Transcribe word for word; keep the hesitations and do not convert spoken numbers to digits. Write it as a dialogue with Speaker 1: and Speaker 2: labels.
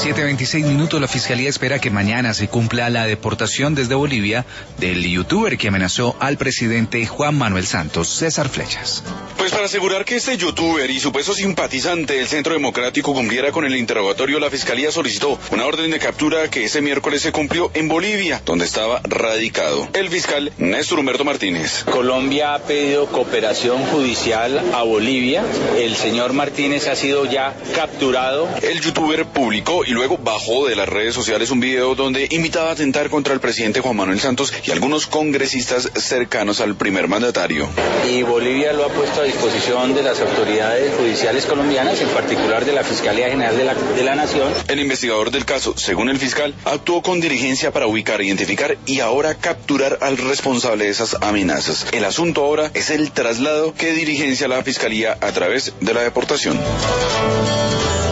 Speaker 1: siete veintiséis minutos, la Fiscalía espera que mañana se cumpla la deportación desde Bolivia del youtuber que amenazó al presidente Juan Manuel Santos. César Flechas.
Speaker 2: Pues para asegurar que este youtuber y supuesto simpatizante del Centro Democrático cumpliera con el interrogatorio, la Fiscalía solicitó una orden de captura que ese miércoles se cumplió en Bolivia, donde estaba radicado. El fiscal Néstor Humberto Martínez.
Speaker 3: Colombia ha pedido cooperación judicial a Bolivia. El señor Martínez ha sido ya capturado.
Speaker 2: El youtuber publicó y luego bajó de las redes sociales un video donde invitaba a atentar contra el presidente Juan Manuel Santos y algunos congresistas cercanos al primer mandatario.
Speaker 3: Y Bolivia lo ha puesto a disposición de las autoridades judiciales colombianas, en particular de la Fiscalía General de la, de la Nación.
Speaker 2: El investigador del caso, según el fiscal, actuó con diligencia para ubicar, identificar y ahora capturar al responsable de esas amenazas. El asunto ahora es el traslado que dirigencia la Fiscalía a través de la deportación.